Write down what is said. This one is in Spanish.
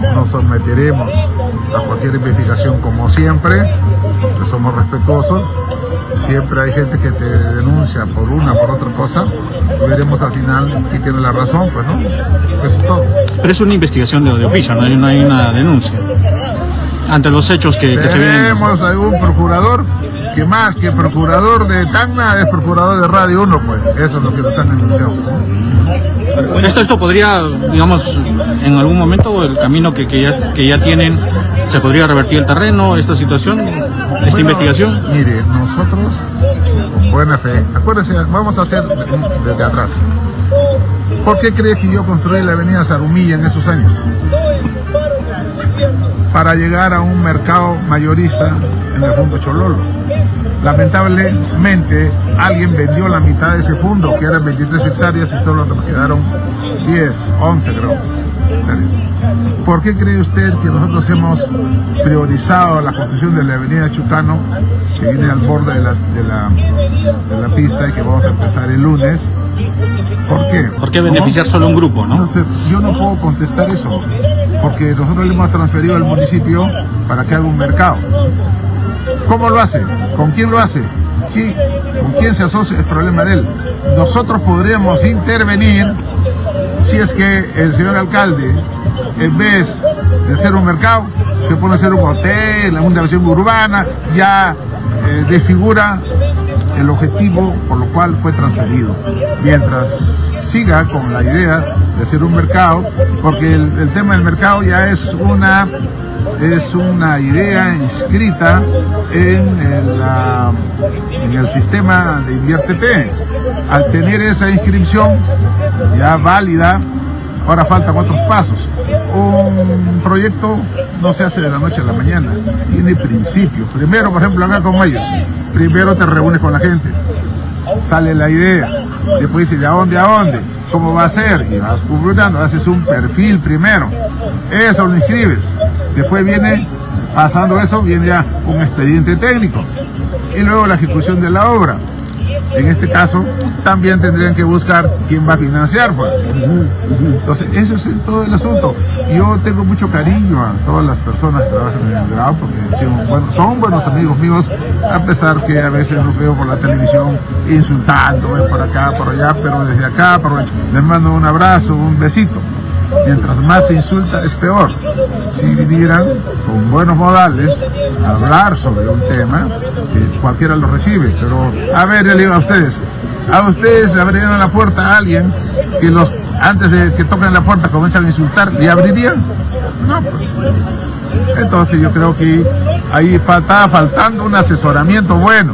nos someteremos a cualquier investigación como siempre, que somos respetuosos. Siempre hay gente que te denuncia por una, por otra cosa. Veremos al final quién tiene la razón, pues, ¿no? Eso es todo. Pero es una investigación de oficio, no hay una denuncia ante los hechos que se vienen. Tenemos algún procurador que más que procurador de Tacna es procurador de Radio 1, pues. Eso es lo que nos han denunciado. Esto podría, digamos, en algún momento el camino que ya tienen, ¿se podría revertir el terreno, esta situación, esta investigación? Mire, nosotros, con buena fe, acuérdense, vamos a hacer desde atrás. ¿Por qué cree que yo construí la avenida Zarumilla en esos años? Para llegar a un mercado mayorista en el fondo Chololo. Lamentablemente, alguien vendió la mitad de ese fondo, que eran 23 hectáreas, y solo nos quedaron 10, 11 creo. ¿Por qué cree usted que nosotros hemos priorizado la construcción de la avenida Chucano, que viene al borde de la pista y que vamos a empezar el lunes? ¿Por qué? ¿Por qué beneficiar solo un grupo, no? Entonces, yo no puedo contestar eso, porque nosotros le hemos transferido al municipio para que haga un mercado. ¿Cómo lo hace? ¿Con quién lo hace? ¿Con quién se asocia? Es problema de él. Nosotros podríamos intervenir si es que el señor alcalde, en vez de hacer un mercado, se pone a hacer un hotel, una versión urbana, ya desfigura el objetivo por lo cual fue transferido. Mientras siga con la idea de hacer un mercado, porque el tema del mercado ya es una idea inscrita en el sistema de InvierteP. Al tener esa inscripción ya válida, ahora faltan otros pasos. Un proyecto no se hace de la noche a la mañana, tiene principios. Primero, por ejemplo, acá con ellos, primero te reúnes con la gente, sale la idea, después dices, ¿de dónde a dónde? ¿Cómo va a ser? Y vas publicando, haces un perfil primero, eso lo inscribes. Después viene, pasando eso, viene ya un expediente técnico y luego la ejecución de la obra. En este caso, también tendrían que buscar quién va a financiar, pues. Entonces, eso es todo el asunto. Yo tengo mucho cariño a todas las personas que trabajan en el Grau, porque son buenos amigos míos, a pesar que a veces los veo por la televisión insultando, por acá, por allá, pero desde acá, les mando un abrazo, un besito. Mientras más se insulta es peor. Si vinieran con buenos modales a hablar sobre un tema, que cualquiera lo recibe. Pero, a ver, yo le digo a ustedes abrirían la puerta a alguien que antes de que toquen la puerta comienzan a insultar, ¿le abrirían? No, pues. Entonces yo creo que ahí estaba faltando un asesoramiento bueno.